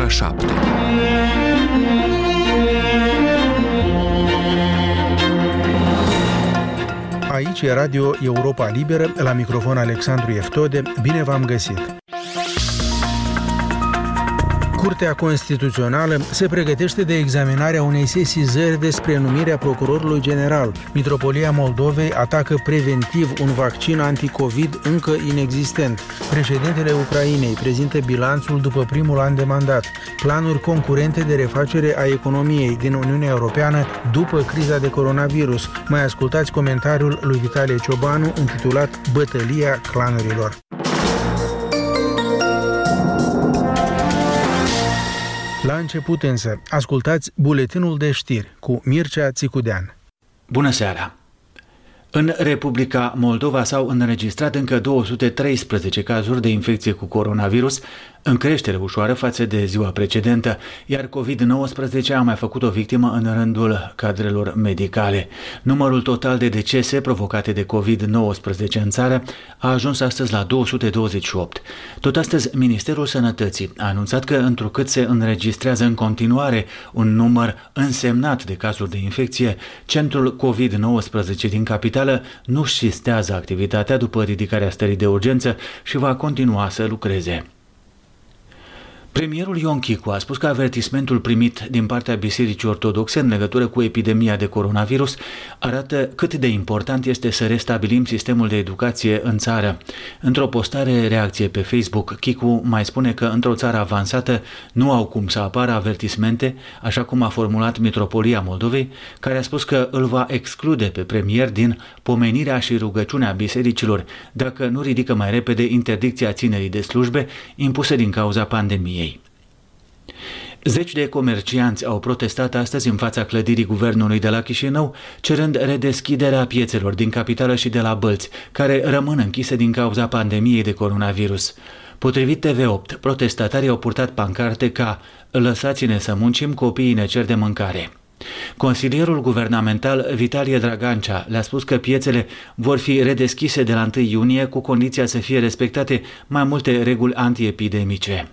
ora 7. Aici e Radio Europa Liberă, la microfon Alexandru Eftode. Bine v-am găsit! Curtea Constituțională se pregătește de examinarea unei sesizări despre numirea procurorului general. Mitropolia Moldovei atacă preventiv un vaccin anticovid încă inexistent. Președintele Ucrainei prezintă bilanțul după primul an de mandat. Planuri concurente de refacere a economiei din Uniunea Europeană după criza de coronavirus. Mai ascultați comentariul lui Vitalie Ciobanu intitulat Bătălia clanurilor. La început însă, ascultați buletinul de știri cu Mircea Țicudean. Bună seara! În Republica Moldova s-au înregistrat încă 213 cazuri de infecție cu coronavirus, în creștere ușoară față de ziua precedentă, iar COVID-19 a mai făcut o victimă în rândul cadrelor medicale. Numărul total de decese provocate de COVID-19 în țară a ajuns astăzi la 228. Tot astăzi, Ministerul Sănătății a anunțat că, întrucât se înregistrează în continuare un număr însemnat de cazuri de infecție, centrul COVID-19 din capitală nu șistează activitatea după ridicarea stării de urgență și va continua să lucreze. Premierul Ion Chicu a spus că avertismentul primit din partea Bisericii Ortodoxe în legătură cu epidemia de coronavirus arată cât de important este să restabilim sistemul de educație în țară. Într-o postare reacție pe Facebook, Chicu mai spune că într-o țară avansată nu au cum să apară avertismente, așa cum a formulat Mitropolia Moldovei, care a spus că îl va exclude pe premier din pomenirea și rugăciunea bisericilor dacă nu ridică mai repede interdicția ținerii de slujbe impusă din cauza pandemiei. Zeci de comercianți au protestat astăzi în fața clădirii guvernului de la Chișinău, cerând redeschiderea piețelor din capitală și de la Bălți, care rămân închise din cauza pandemiei de coronavirus. Potrivit TV8, protestatarii au purtat pancarte ca "Lăsați-ne să muncim, copiii ne cer de mâncare". Consilierul guvernamental Vitalie Dragancea le-a spus că piețele vor fi redeschise de la 1 iunie cu condiția să fie respectate mai multe reguli antiepidemice.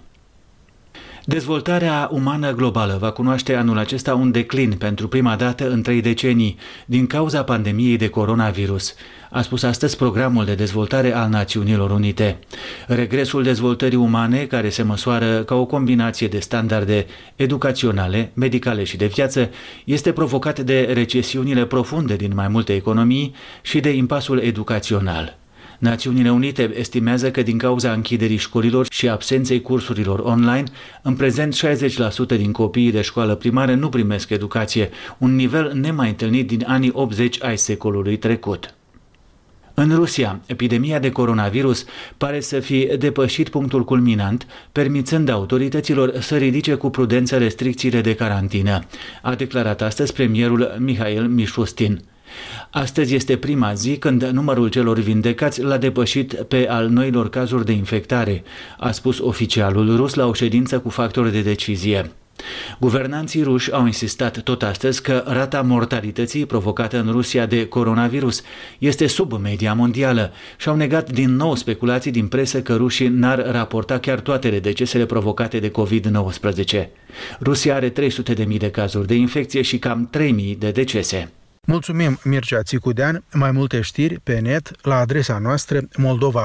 Dezvoltarea umană globală va cunoaște anul acesta un declin pentru prima dată în 3 decenii din cauza pandemiei de coronavirus, a spus astăzi Programul de Dezvoltare al Națiunilor Unite. Regresul dezvoltării umane, care se măsoară ca o combinație de standarde educaționale, medicale și de viață, este provocat de recesiunile profunde din mai multe economii și de impasul educațional. Națiunile Unite estimează că din cauza închiderii școlilor și absenței cursurilor online, în prezent 60% din copiii de școală primară nu primesc educație, un nivel nemai întâlnit din anii 80 ai secolului trecut. În Rusia, epidemia de coronavirus pare să fi depășit punctul culminant, permițând autorităților să ridice cu prudență restricțiile de carantină, a declarat astăzi premierul Mihail Mishustin. Astăzi este prima zi când numărul celor vindecați l-a depășit pe al noilor cazuri de infectare, a spus oficialul rus la o ședință cu factori de decizie. Guvernanții ruși au insistat tot astăzi că rata mortalității provocată în Rusia de coronavirus este sub media mondială și au negat din nou speculații din presă că rușii n-ar raporta chiar toate decesele provocate de COVID-19. Rusia are 300.000 de cazuri de infecție și cam 3.000 de decese. Mulțumim, Mircea Țicudean. Mai multe știri pe net la adresa noastră moldova.